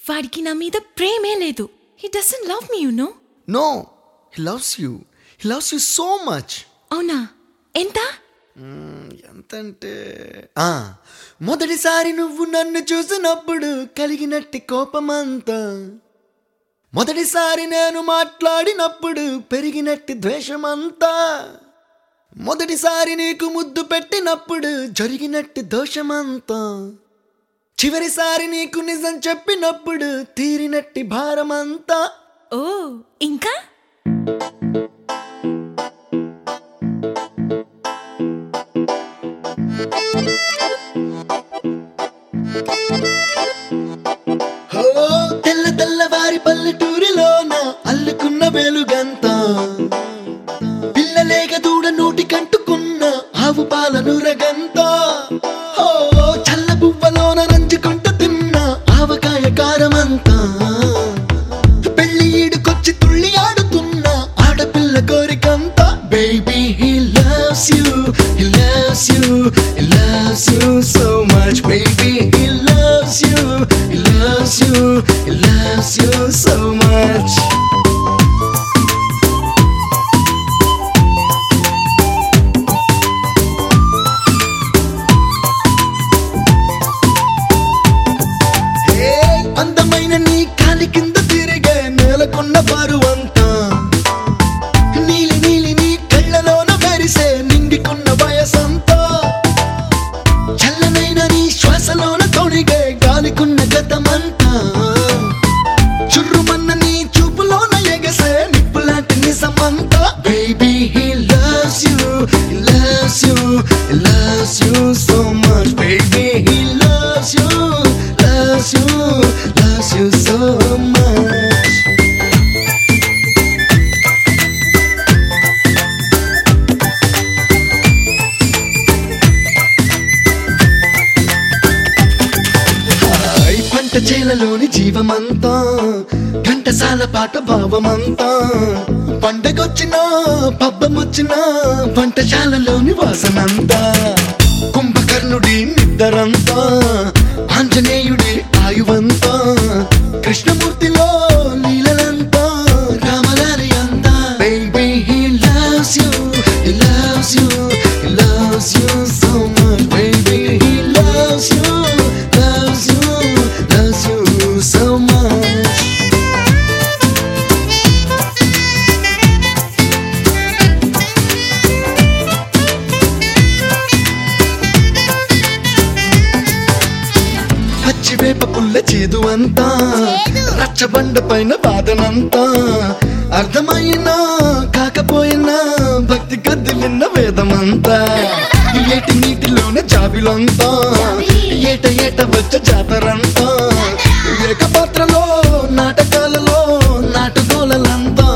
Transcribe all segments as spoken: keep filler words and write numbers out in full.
వాడికి నా మీద ప్రేమే లేదు. He doesn't love me, you know. No, he loves you. He loves you so much. అవునా? ఎంత? ఎంతంటే మొదటిసారి నువ్వు నన్ను చూసినప్పుడు కలిగినట్టి కోపమంతా, మొదటిసారి నేను మాట్లాడినప్పుడు పెరిగినట్టి ద్వేషమంతా, మొదటిసారి నీకు ముద్దు పెట్టినప్పుడు జరిగినట్టి దోషమంతా, చివరిసారి నీకు నిజం చెప్పినప్పుడు తీరినట్టి భారమంతా. ఓ ఇంకా తెల్ల తెల్లవారి పల్లెటూరిలోన అల్లుకున్న వెలుగంతా, పిల్లలేక దూడ నోటి కంటుకున్న ఆవు పాలను రగంతా, చల్ల పువ్వలోన నంచుకుంటూ తిన్న ఆవకాయ కారమంతా, పెళ్లి ఈడుకొచ్చి తుళ్ళి ఆడుతున్న ఆడపిల్ల కోరికంతా. Baby, he loves you, he loves you, he loves you so much. Baby, he loves you, he loves you, he loves you so much. Hey, అందమైన నీ కాలి కింద తిరిగే నేలకొన్న బరువంతా, నీలి నీలి నీ కళ్ళలోన మెరిసే నిండికున్న వయసంతా, చల్లనైన నీ శ్వాసలోన తొడిగే గాలికున్న గతమంతా, చుర్రుమన్న నీ చూపులోన ఎగసే నిప్పులాంటి నిజమంతా. Baby, he loves you, he loves you, he loves you so much. Baby, he loves you, loves you, loves you so much. చేలలోని జీవమంతా, Ghantasala పాట భావమంతా, పండగొచ్చినా పబ్బమొచ్చినా వంటశాలలోని వాసనంతా, కుంభకర్ణుడి నిద్దరంతా, ఆంజనేయుడి ఆయువంతా, కృష్ణమూర్తిలో లీలలంతా, రామలాలి అంతా. Baby, he loves you, he loves you, he loves you so much. Baby, he loves you, loves you, loves you so much. పచ్చివేప పుల్ల చేదు అంతా, రచ్చబండ పైన వాదనంతా, అర్థమైనా కాకపోయినా భక్తి కదిలిన వేదమంతా, ఏటి నీటిలోనే జాబిలంతా, ఏట ఏట వచ్చ జాతరంతా, ఏక పాత్రలో నాటకాలలో నాటుకోలంతా.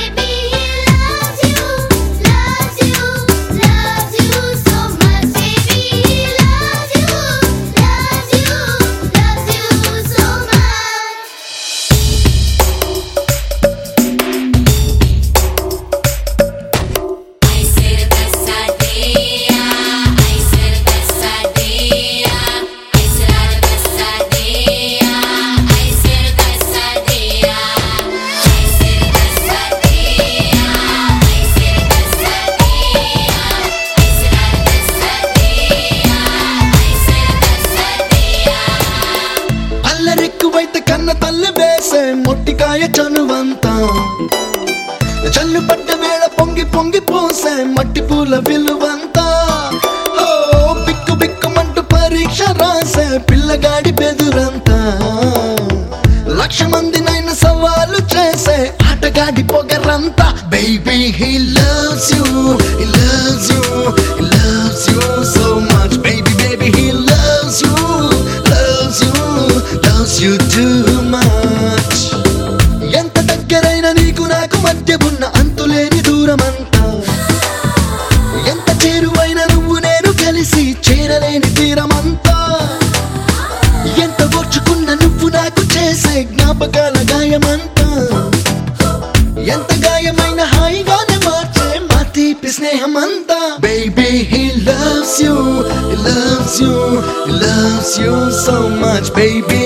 అల్లరెక్కువైతే కన్న తల్లి వేసే మొట్టికాయ చనువంతా, చల్లు పడ్డ వేళ పొంగి పొంగి పోసే మట్టి పూల విలువంతా, ఓ బిక్కు బిక్కుమంటూ పరీక్ష రాసే పిల్లగాడి బెదురంతా, లక్ష మందినైన సవాలు చేసే ఆటగాడి పొగరంతా. Baby, he loves you, he loves you, he loves you so much. Baby, baby, he loves you, loves you, loves you too much. ఎంత దగ్గరైన నీకు నాకు మధ్య ఉన్న అంతులేని దూరమంతా, ఎంత చేరువైన నువ్వు నేను కలిసి చేరలేని తీరమంతా, ఎంత ఓర్చుకున్న నువ్వు నాకు చేసే జ్ఞాపకాల గాయమంతా, ఎంత గాయమైన హాయిగానే మార్చే మా తీపి స్నేహమంతా. Baby, he loves you, he loves you, he loves you so much. Baby,